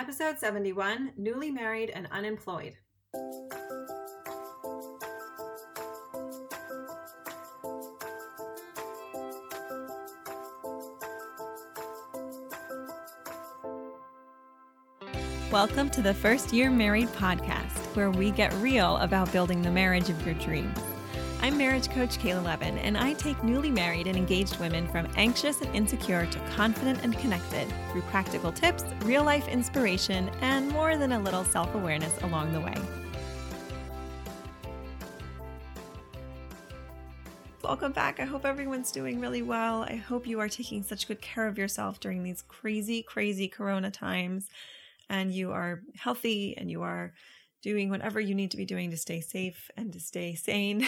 Episode 71, Newly Married and Unemployed. Welcome to the First Year Married podcast, where we get real about building the marriage of your dreams. I'm marriage coach Kayla Levin, and I take newly married and engaged women from anxious and insecure to confident and connected through practical tips, real-life inspiration, and more than a little self-awareness along the way. Welcome back. I hope everyone's doing really well. I hope you are taking such good care of yourself during these crazy Corona times, and you are healthy and you are doing whatever you need to be doing to stay safe and to stay sane.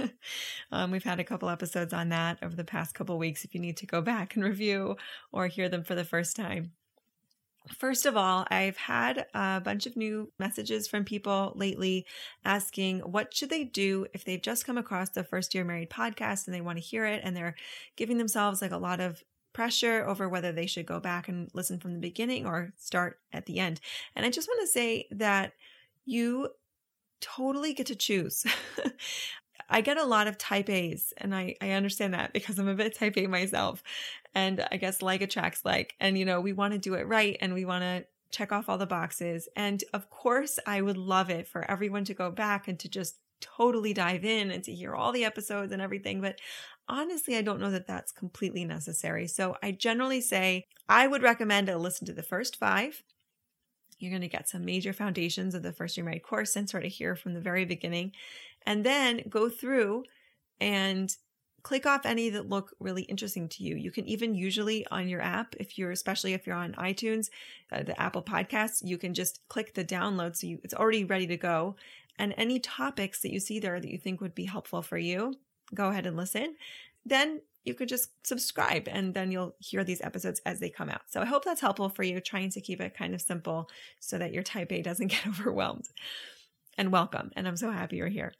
We've had a couple episodes on that over the past couple weeks if you need to go back and review or hear them for the first time. First of all, I've had a bunch of new messages from people lately asking what should they do if they've just come across the First Year Married podcast and they want to hear it and they're giving themselves like a lot of pressure over whether they should go back and listen from the beginning or start at the end. And I just want to say that you totally get to choose. I get a lot of type A's, and I understand that because I'm a bit type A myself. And I guess like attracts like, and we want to do it right and we want to check off all the boxes. And of course, I would love it for everyone to go back and to just totally dive in and to hear all the episodes and everything. But honestly, I don't know that that's completely necessary. So I generally say I would recommend to listen to the first 5. You're going to get some major foundations of the First Year Married course and sort of hear from the very beginning, and then go through and click off any that look really interesting to you. You can even usually on your app, especially if you're on iTunes, the Apple Podcasts, you can just click the download. So it's already ready to go. And any topics that you see there that you think would be helpful for you, go ahead and listen. Then you could just subscribe and then you'll hear these episodes as they come out. So I hope that's helpful for you, trying to keep it kind of simple so that your type A doesn't get overwhelmed. And welcome. And I'm so happy you're here.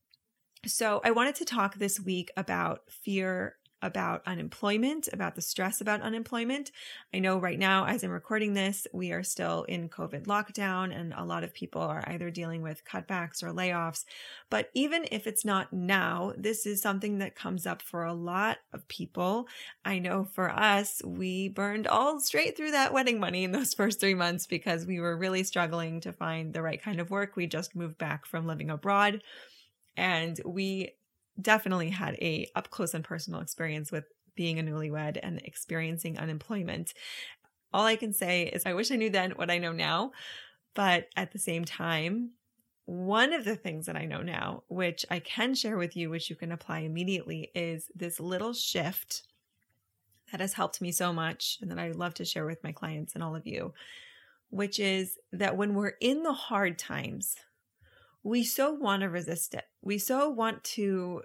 So I wanted to talk this week about fear about unemployment, about the stress about unemployment. I know right now, as I'm recording this, we are still in COVID lockdown and a lot of people are either dealing with cutbacks or layoffs. But even if it's not now, this is something that comes up for a lot of people. I know for us, we burned all straight through that wedding money in those first 3 months because we were really struggling to find the right kind of work. We just moved back from living abroad, and we definitely had a up close and personal experience with being a newlywed and experiencing unemployment. All I can say is I wish I knew then what I know now. But at the same time, one of the things that I know now, which I can share with you, which you can apply immediately, is this little shift that has helped me so much and that I love to share with my clients and all of you, which is that when we're in the hard times, we so want to resist it. We so want to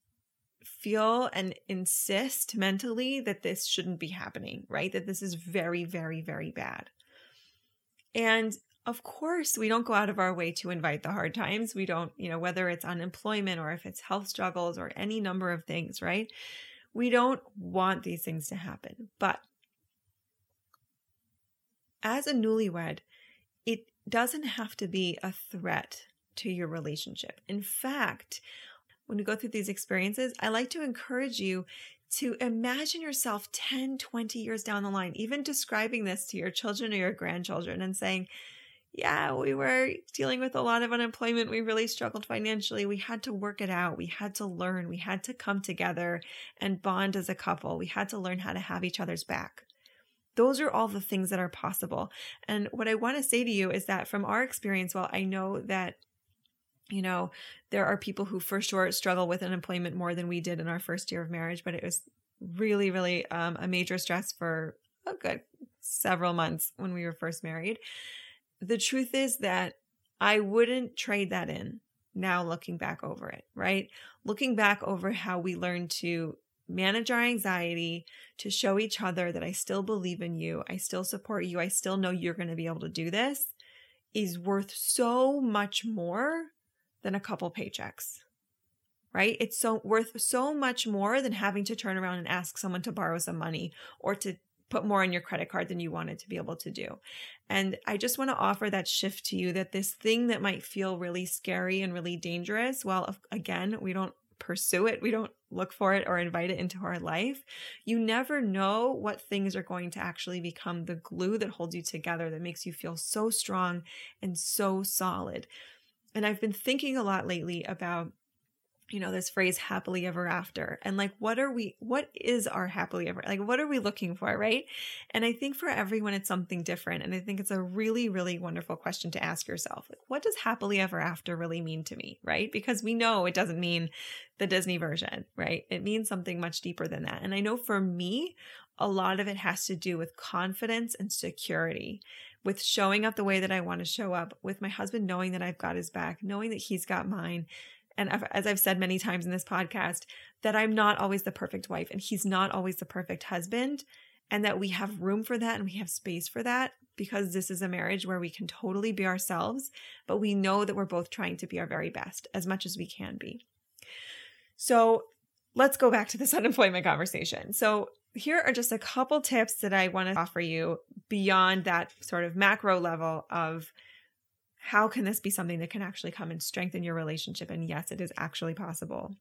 feel and insist mentally that this shouldn't be happening, right? That this is very, very, very bad. And of course, we don't go out of our way to invite the hard times. We don't, whether it's unemployment or if it's health struggles or any number of things, right? We don't want these things to happen. But as a newlywed, it doesn't have to be a threat to your relationship. In fact, when you go through these experiences, I like to encourage you to imagine yourself 10, 20 years down the line, even describing this to your children or your grandchildren and saying, yeah, we were dealing with a lot of unemployment. We really struggled financially. We had to work it out. We had to learn. We had to come together and bond as a couple. We had to learn how to have each other's back. Those are all the things that are possible. And what I want to say to you is that from our experience, while I know that there are people who for sure struggle with unemployment more than we did in our first year of marriage, but it was really, really a major stress for a good several months when we were first married. The truth is that I wouldn't trade that in now looking back over it, right? Looking back over how we learned to manage our anxiety, to show each other that I still believe in you, I still support you, I still know you're going to be able to do this, is worth so much more than a couple paychecks, right? It's worth so much more than having to turn around and ask someone to borrow some money or to put more on your credit card than you wanted to be able to do. And I just want to offer that shift to you, that this thing that might feel really scary and really dangerous, well, again, we don't pursue it. We don't look for it or invite it into our life. You never know what things are going to actually become the glue that holds you together, that makes you feel so strong and so solid. And I've been thinking a lot lately about, this phrase happily ever after, and like, what is our happily ever? Like, what are we looking for? Right. And I think for everyone, it's something different. And I think it's a really, really wonderful question to ask yourself. Like, what does happily ever after really mean to me? Right. Because we know it doesn't mean the Disney version, right? It means something much deeper than that. And I know for me, a lot of it has to do with confidence and security, with showing up the way that I want to show up, with my husband knowing that I've got his back, knowing that he's got mine. And as I've said many times in this podcast, that I'm not always the perfect wife and he's not always the perfect husband, and that we have room for that and we have space for that, because this is a marriage where we can totally be ourselves, but we know that we're both trying to be our very best as much as we can be. So let's go back to this unemployment conversation. So here are just a couple tips that I want to offer you beyond that sort of macro level of how can this be something that can actually come and strengthen your relationship? And yes, it is actually possible.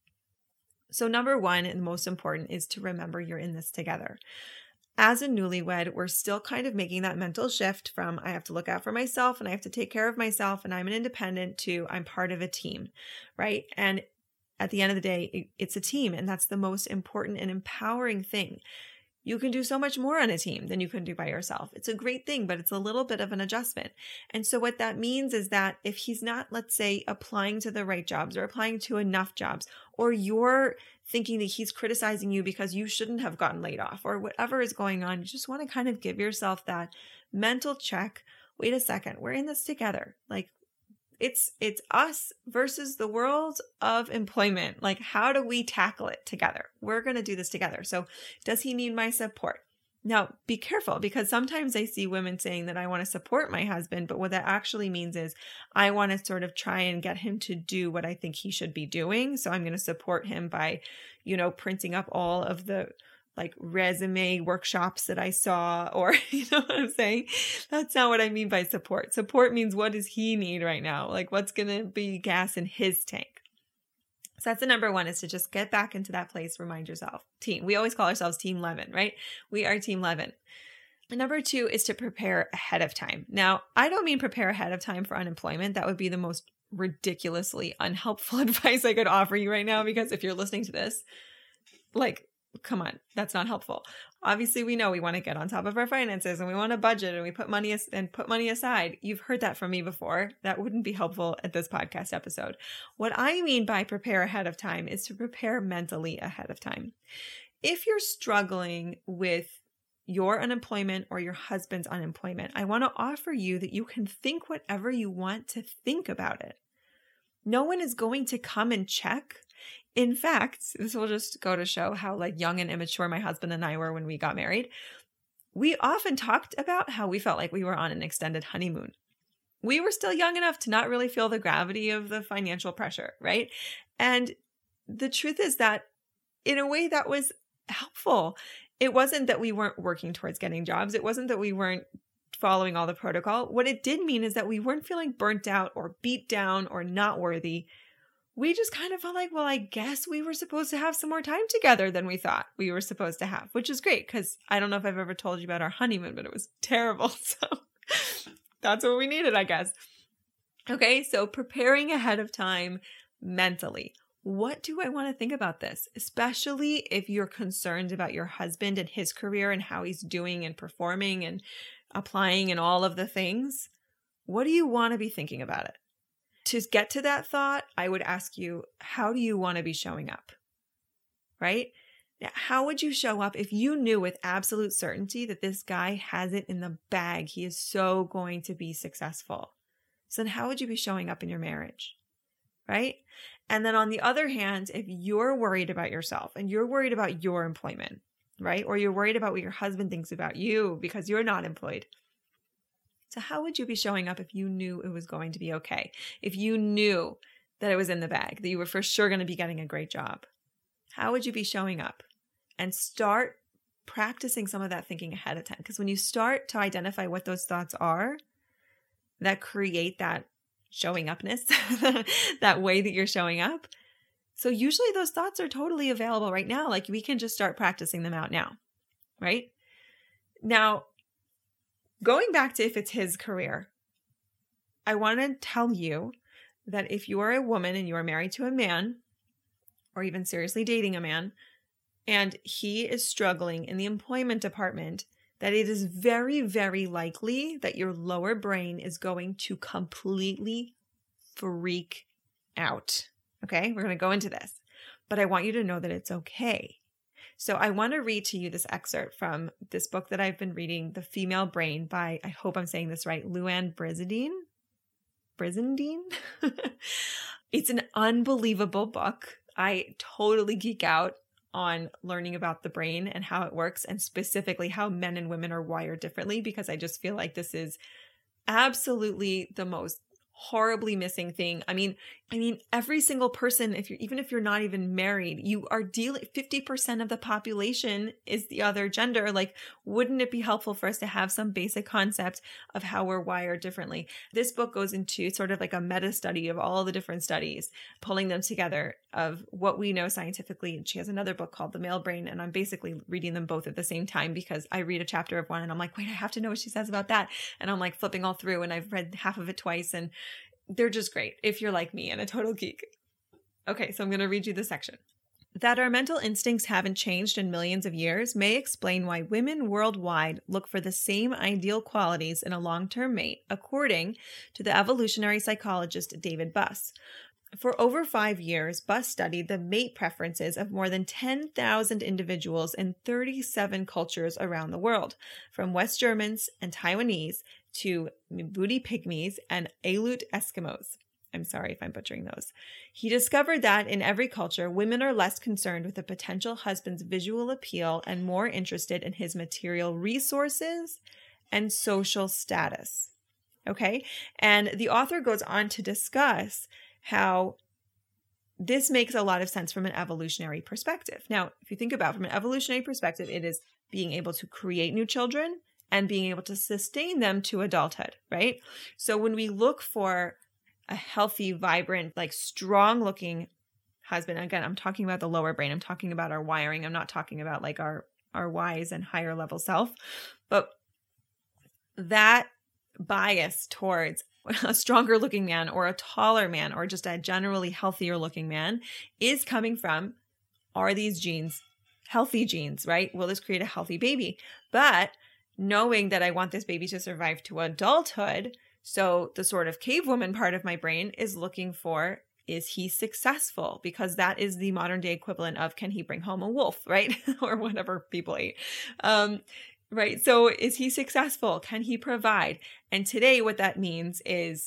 So number one, and most important, is to remember you're in this together. As a newlywed, we're still kind of making that mental shift from I have to look out for myself and I have to take care of myself and I'm an independent to I'm part of a team, right? And at the end of the day, it's a team, and that's the most important and empowering thing. You can do so much more on a team than you can do by yourself. It's a great thing, but it's a little bit of an adjustment. And so what that means is that if he's not, let's say, applying to the right jobs or applying to enough jobs, or you're thinking that he's criticizing you because you shouldn't have gotten laid off, or whatever is going on, you just want to kind of give yourself that mental check. Wait a second, we're in this together. Like, it's us versus the world of employment. Like, how do we tackle it together? We're going to do this together. So does he need my support? Now, be careful, because sometimes I see women saying that I want to support my husband, but what that actually means is I want to sort of try and get him to do what I think he should be doing. So I'm going to support him by, printing up all of the resume workshops that I saw, or you know what I'm saying? That's not what I mean by support. Support means, what does he need right now? Like, what's going to be gas in his tank? So that's the number one, is to just get back into that place. Remind yourself, team. We always call ourselves Team Levin, right? We are Team Levin. And number two is to prepare ahead of time. Now, I don't mean prepare ahead of time for unemployment. That would be the most ridiculously unhelpful advice I could offer you right now, because if you're listening to this, come on, that's not helpful. Obviously, we know we want to get on top of our finances and we want to budget and we put money aside. You've heard that from me before. That wouldn't be helpful at this podcast episode. What I mean by prepare ahead of time is to prepare mentally ahead of time. If you're struggling with your unemployment or your husband's unemployment, I want to offer you that you can think whatever you want to think about it. No one is going to come and check. In fact, this will just go to show how young and immature my husband and I were when we got married. We often talked about how we felt like we were on an extended honeymoon. We were still young enough to not really feel the gravity of the financial pressure, right? And the truth is that in a way that was helpful. It wasn't that we weren't working towards getting jobs. It wasn't that we weren't following all the protocol. What it did mean is that we weren't feeling burnt out or beat down or not worthy. We just kind of felt like, well, I guess we were supposed to have some more time together than we thought we were supposed to have, which is great, because I don't know if I've ever told you about our honeymoon, but it was terrible. So that's what we needed, I guess. Okay, so preparing ahead of time mentally. What do I want to think about this? Especially if you're concerned about your husband and his career and how he's doing and performing and applying and all of the things. What do you want to be thinking about it? To get to that thought, I would ask you, how do you want to be showing up? Right? Now, how would you show up if you knew with absolute certainty that this guy has it in the bag? He is so going to be successful. So then how would you be showing up in your marriage? Right? And then on the other hand, if you're worried about yourself and you're worried about your employment, right? Or you're worried about what your husband thinks about you because you're not employed. So how would you be showing up if you knew it was going to be okay? If you knew that it was in the bag, that you were for sure going to be getting a great job? How would you be showing up? And start practicing some of that thinking ahead of time. Because when you start to identify what those thoughts are that create that showing upness, that way that you're showing up. So usually those thoughts are totally available right now. Like we can just start practicing them out now, right? Now, going back to if it's his career, I want to tell you that if you are a woman and you are married to a man, or even seriously dating a man, and he is struggling in the employment department, that it is very, very likely that your lower brain is going to completely freak out. Okay, we're going to go into this, but I want you to know that it's okay. So I want to read to you this excerpt from this book that I've been reading, The Female Brain by, I hope I'm saying this right, Luann Brizendine. It's an unbelievable book. I totally geek out on learning about the brain and how it works, and specifically how men and women are wired differently, because I just feel like this is absolutely the most horribly missing thing. I mean, every single person, even if you're not even married, you are dealing, 50% of the population is the other gender. Like, wouldn't it be helpful for us to have some basic concept of how we're wired differently? This book goes into sort of like a meta study of all the different studies, pulling them together of what we know scientifically. And she has another book called The Male Brain, and I'm basically reading them both at the same time because I read a chapter of one and I'm like, wait, I have to know what she says about that. And I'm like flipping all through, and I've read half of it twice, and they're just great if you're like me and a total geek. Okay, so I'm going to read you this section. That our mental instincts haven't changed in millions of years may explain why women worldwide look for the same ideal qualities in a long-term mate, according to the evolutionary psychologist David Buss. For over 5 years, Buss studied the mate preferences of more than 10,000 individuals in 37 cultures around the world, from West Germans and Taiwanese to Booty Pygmies and Aleut Eskimos. I'm sorry if I'm butchering those. He discovered that in every culture, women are less concerned with a potential husband's visual appeal and more interested in his material resources and social status. Okay? And the author goes on to discuss how this makes a lot of sense from an evolutionary perspective. Now, if you think about it from an evolutionary perspective, it is being able to create new children and being able to sustain them to adulthood, right? So when we look for a healthy, vibrant, like strong-looking husband, again, I'm talking about the lower brain. I'm talking about our wiring. I'm not talking about like our wise and higher level self. But that bias towards a stronger looking man or a taller man or just a generally healthier looking man is coming from, are these genes healthy genes, right? Will this create a healthy baby? But knowing that I want this baby to survive to adulthood, so the sort of cave woman part of my brain is looking for, is he successful? Because that is the modern day equivalent of, can he bring home a wolf, right? Or whatever people eat. Right. So is he successful? Can he provide? And today what that means is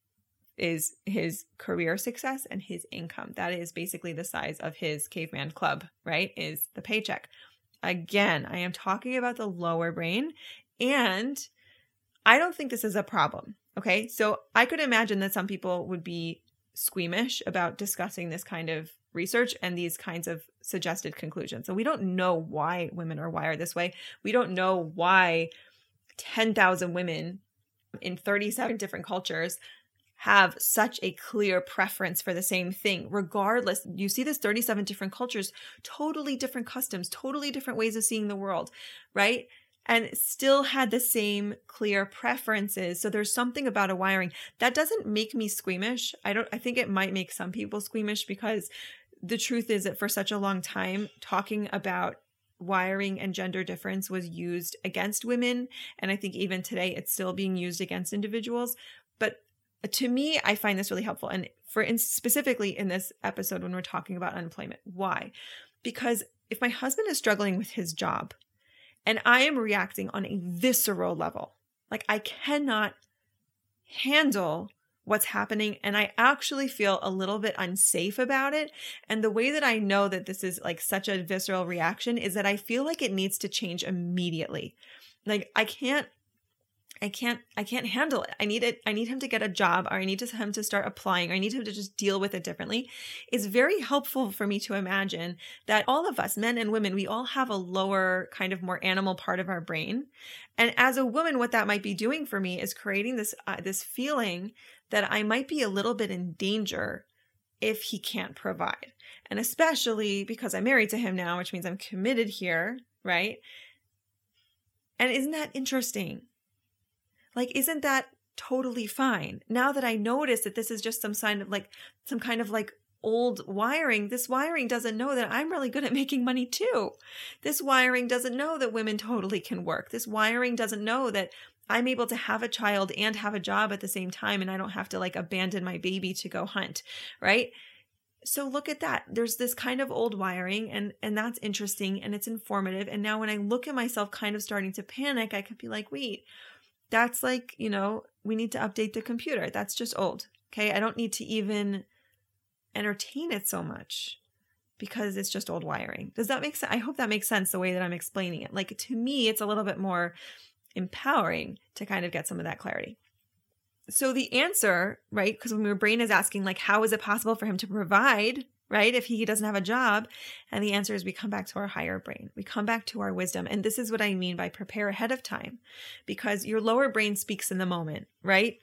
his career success and his income. That is basically the size of his caveman club, right? Is the paycheck. Again, I am talking about the lower brain, and I don't think this is a problem. Okay. So I could imagine that some people would be squeamish about discussing this kind of research and these kinds of suggested conclusions. So we don't know why women are wired this way. We don't know why 10,000 women in 37 different cultures have such a clear preference for the same thing. Regardless, you see this 37 different cultures, totally different customs, totally different ways of seeing the world, right? And still had the same clear preferences. So there's something about a wiring that doesn't make me squeamish. I think it might make some people squeamish, because the truth is that for such a long time, talking about wiring and gender difference was used against women. And I think even today it's still being used against individuals. But to me, I find this really helpful. And specifically in this episode, when we're talking about unemployment, why? Because if my husband is struggling with his job and I am reacting on a visceral level, like I cannot handle what's happening, and I actually feel a little bit unsafe about it. And the way that I know that this is like such a visceral reaction is that I feel like it needs to change immediately. Like I can't I can't handle it. I need him to get a job, or I need him to start applying, or I need him to just deal with it differently. It's very helpful for me to imagine that all of us, men and women, we all have a lower kind of more animal part of our brain. And as a woman, what that might be doing for me is creating this feeling that I might be a little bit in danger if he can't provide. And especially because I'm married to him now, which means I'm committed here, right? And isn't that interesting? Like, isn't that totally fine? Now that I notice that this is just some kind of old wiring, this wiring doesn't know that I'm really good at making money too. This wiring doesn't know that women totally can work. This wiring doesn't know that I'm able to have a child and have a job at the same time, and I don't have to like abandon my baby to go hunt, right? So look at that. There's this kind of old wiring, and that's interesting, and it's informative. And now when I look at myself kind of starting to panic, I could be like, wait, that's like, we need to update the computer. That's just old. Okay. I don't need to even entertain it so much because it's just old wiring. Does that make sense? I hope that makes sense the way that I'm explaining it. Like, to me, it's a little bit more empowering to kind of get some of that clarity. So the answer, right? Because when your brain is asking, like, how is it possible for him to provide, right? If he doesn't have a job. And the answer is we come back to our higher brain. We come back to our wisdom. And this is what I mean by prepare ahead of time, because your lower brain speaks in the moment, right?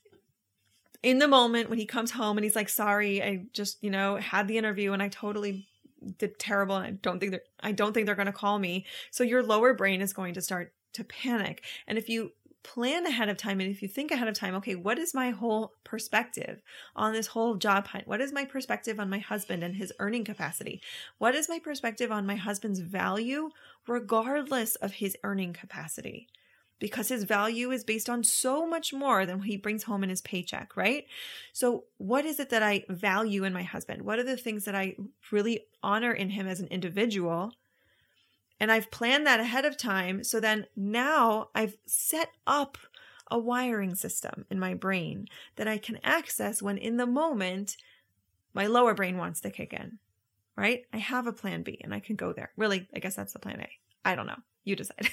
In the moment when he comes home and he's like, sorry, I just, had the interview and I totally did terrible. And I don't think they're going to call me. So your lower brain is going to start to panic. And if you plan ahead of time, and if you think ahead of time, okay, what is my whole perspective on this whole job hunt? What is my perspective on my husband and his earning capacity? What is my perspective on my husband's value, regardless of his earning capacity? Because his value is based on so much more than what he brings home in his paycheck, right? So what is it that I value in my husband? What are the things that I really honor in him as an individual? And I've planned that ahead of time. So then now I've set up a wiring system in my brain that I can access when in the moment my lower brain wants to kick in, right? I have a plan B and I can go there. Really, I guess that's the plan A. I don't know. You decide.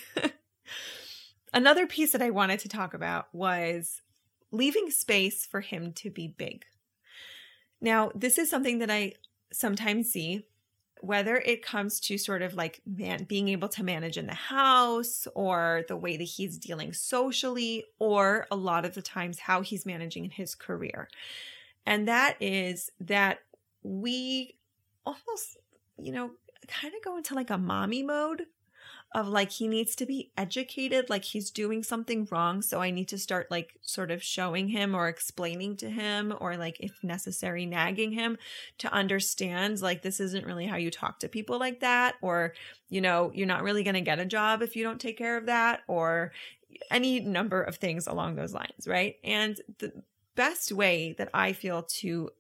Another piece that I wanted to talk about was leaving space for him to be big. Now, this is something that I sometimes see, whether it comes to sort of like being able to manage in the house, or the way that he's dealing socially, or a lot of the times how he's managing in his career. And that is that we almost, kind of go into like a mommy mode of like, he needs to be educated, like he's doing something wrong. So I need to start like sort of showing him or explaining to him, or like if necessary, nagging him to understand like, this isn't really how you talk to people like that. Or, you're not really going to get a job if you don't take care of that, or any number of things along those lines. Right. And the best way that I feel to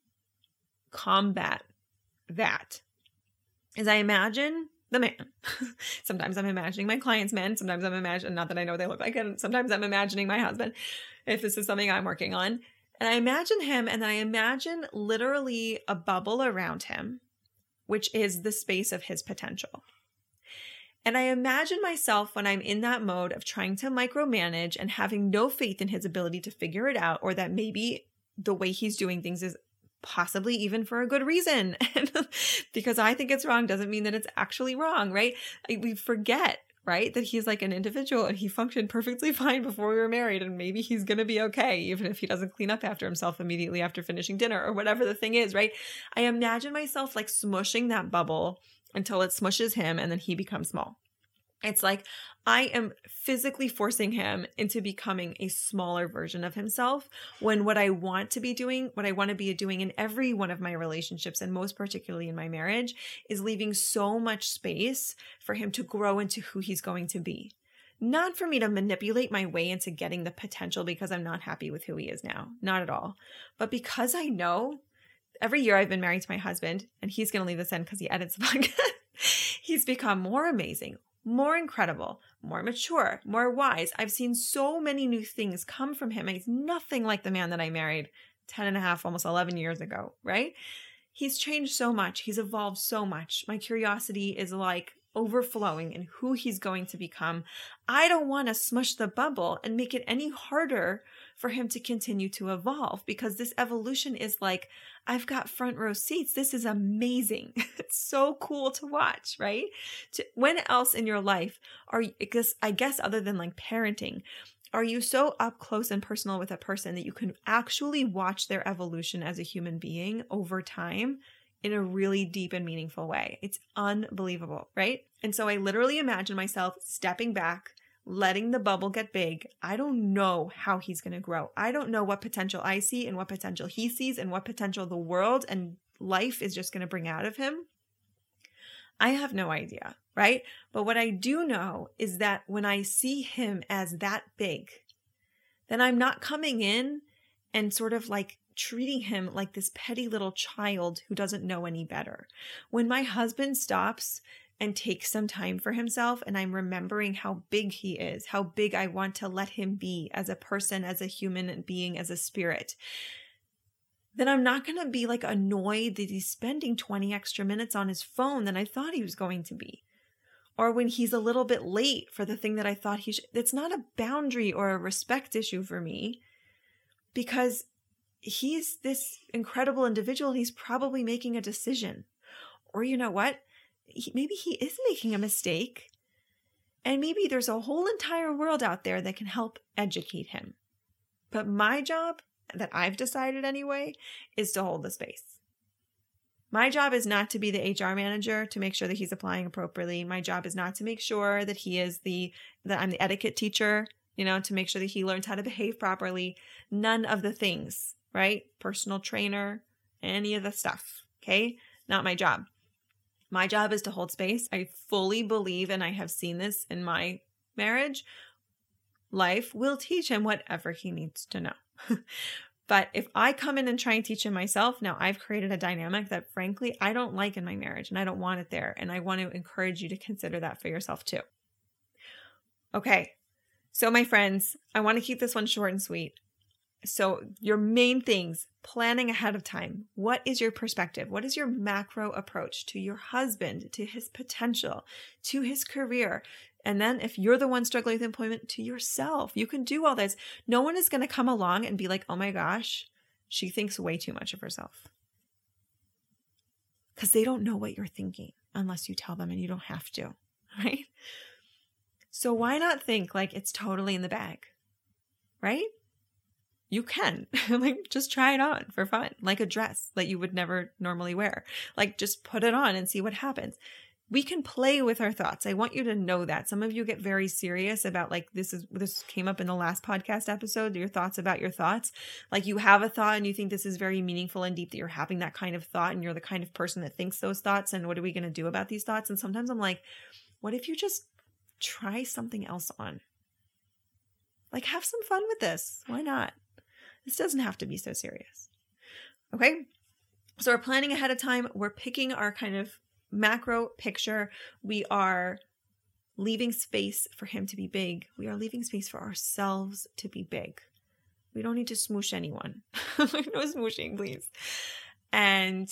combat that is I imagine the man. Sometimes I'm imagining my clients' men. Sometimes I'm imagining, not that I know what they look like, and sometimes I'm imagining my husband, if this is something I'm working on. And I imagine him, and then I imagine literally a bubble around him, which is the space of his potential. And I imagine myself when I'm in that mode of trying to micromanage and having no faith in his ability to figure it out, or that maybe the way he's doing things is possibly even for a good reason. Because I think it's wrong doesn't mean that it's actually wrong, right? We forget, right, that he's like an individual and he functioned perfectly fine before we were married, and maybe he's going to be okay even if he doesn't clean up after himself immediately after finishing dinner, or whatever the thing is, right? I imagine myself like smushing that bubble until it smushes him and then he becomes small. It's like I am physically forcing him into becoming a smaller version of himself, when what I want to be doing, what I want to be doing in every one of my relationships, and most particularly in my marriage, is leaving so much space for him to grow into who he's going to be. Not for me to manipulate my way into getting the potential because I'm not happy with who he is now. Not at all. But because I know every year I've been married to my husband, and he's going to leave this in because he edits the podcast, he's become more amazing, more incredible, more mature, more wise. I've seen so many new things come from him. And he's nothing like the man that I married 10 and a half, almost 11 years ago, right? He's changed so much. He's evolved so much. My curiosity is like overflowing and who he's going to become, I don't want to smush the bubble and make it any harder for him to continue to evolve, because this evolution is like, I've got front row seats. This is amazing. It's so cool to watch, right? When else in your life are you, I guess other than like parenting, are you so up close and personal with a person that you can actually watch their evolution as a human being over time in a really deep and meaningful way? It's unbelievable, right? And so I literally imagine myself stepping back, letting the bubble get big. I don't know how he's going to grow. I don't know what potential I see and what potential he sees and what potential the world and life is just going to bring out of him. I have no idea, right? But what I do know is that when I see him as that big, then I'm not coming in and sort of like treating him like this petty little child who doesn't know any better. When my husband stops and takes some time for himself, and I'm remembering how big he is, how big I want to let him be as a person, as a human being, as a spirit, then I'm not going to be like annoyed that he's spending 20 extra minutes on his phone than I thought he was going to be. Or when he's a little bit late for the thing that I thought he should. It's not a boundary or a respect issue for me, because he's this incredible individual. He's probably making a decision. Or you know what? Maybe he is making a mistake, and maybe there's a whole entire world out there that can help educate him. But my job, that I've decided anyway, is to hold the space. My job is not to be the HR manager to make sure that he's applying appropriately. My job is not to make sure that that I'm the etiquette teacher, to make sure that he learns how to behave properly. None of the things, right? Personal trainer, any of the stuff, okay? Not my job. My job is to hold space. I fully believe, and I have seen this in my marriage, life will teach him whatever he needs to know. But if I come in and try and teach him myself, now I've created a dynamic that frankly I don't like in my marriage, and I don't want it there. And I want to encourage you to consider that for yourself too. Okay. So my friends, I want to keep this one short and sweet. So your main things, planning ahead of time. What is your perspective? What is your macro approach to your husband, to his potential, to his career? And then if you're the one struggling with employment, to yourself. You can do all this. No one is going to come along and be like, oh my gosh, she thinks way too much of herself. Because they don't know what you're thinking unless you tell them, and you don't have to, right? So why not think like it's totally in the bag, right? You can just try it on for fun, like a dress that you would never normally wear. Like just put it on and see what happens. We can play with our thoughts. I want you to know that. Some of you get very serious about like, this came up in the last podcast episode, your thoughts about your thoughts. Like you have a thought and you think this is very meaningful and deep that you're having that kind of thought, and you're the kind of person that thinks those thoughts. And what are we going to do about these thoughts? And sometimes I'm like, what if you just try something else on? Like have some fun with this. Why not? This doesn't have to be so serious. Okay. So we're planning ahead of time. We're picking our kind of macro picture. We are leaving space for him to be big. We are leaving space for ourselves to be big. We don't need to smoosh anyone. No smooshing, please. And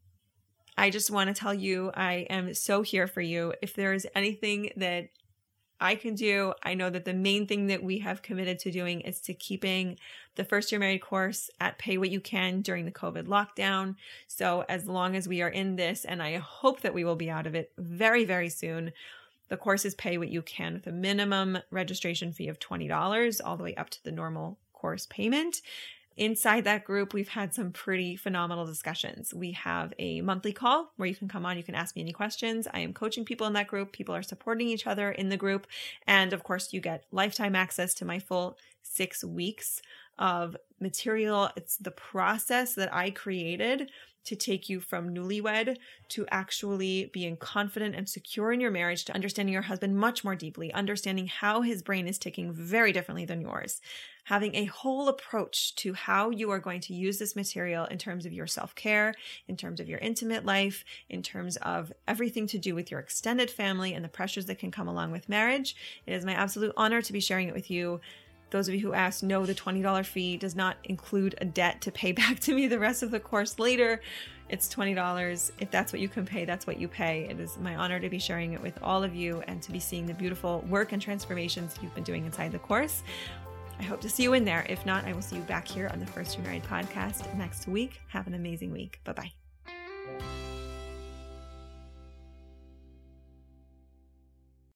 I just want to tell you, I am so here for you. If there is anything that I can do, I know that the main thing that we have committed to doing is to keeping the First Year Married course at pay what you can during the COVID lockdown. So as long as we are in this, and I hope that we will be out of it very, very soon, the course is pay what you can with a minimum registration fee of $20 all the way up to the normal course payment. Inside that group, we've had some pretty phenomenal discussions. We have a monthly call where you can come on, you can ask me any questions. I am coaching people in that group. People are supporting each other in the group. And of course, you get lifetime access to my full 6 weeks of material. It's the process that I created to take you from newlywed to actually being confident and secure in your marriage, to understanding your husband much more deeply, understanding how his brain is ticking very differently than yours, having a whole approach to how you are going to use this material in terms of your self-care, in terms of your intimate life, in terms of everything to do with your extended family and the pressures that can come along with marriage. It is my absolute honor to be sharing it with you. Those of you who asked, no, the $20 fee does not include a debt to pay back to me the rest of the course later. It's $20. If that's what you can pay, that's what you pay. It is my honor to be sharing it with all of you and to be seeing the beautiful work and transformations you've been doing inside the course. I hope to see you in there. If not, I will see you back here on the First Remarried podcast next week. Have an amazing week. Bye-bye.